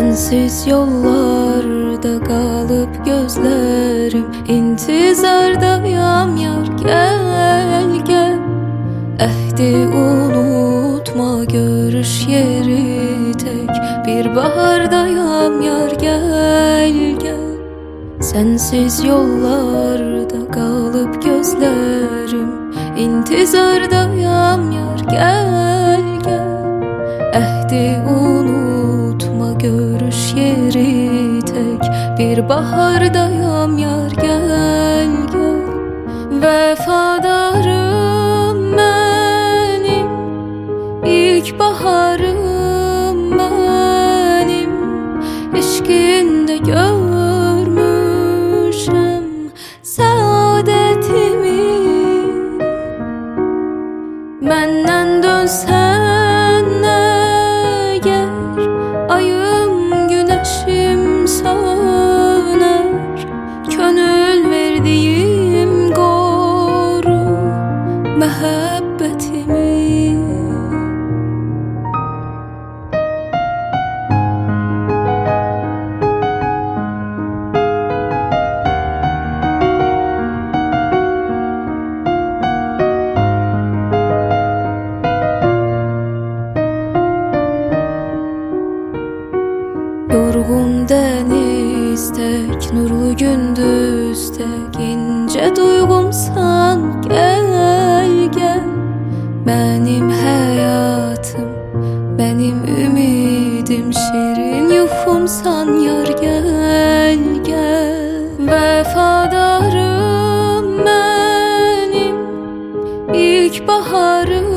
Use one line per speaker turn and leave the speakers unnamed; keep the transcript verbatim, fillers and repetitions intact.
Sensiz yollarda kalıp gözlerim intizardayam yar, gel gel. Ehdi unutma, görüş yeri tek bir bahardayam yar, gel gel. Sensiz yollarda kalıp gözlerim intizardayam yar, gel gel. Ehdi unutma, görüş yeri tek bir bahardayam yar, gel gel. Vefadarım benim, ilk baharım benim. Eşkinde görmüşüm saadetimi. Menden dönsen eğer, ayım güneşim söner. Könül verdiğim koru mehabbetimi. Yorgun deniz tek, nurlu gündüz tek, ince duygumsan gel gel. Benim hayatım, benim ümidim, şirin yuhumsan yar, gel gel. Vefadarım benim, ilk baharım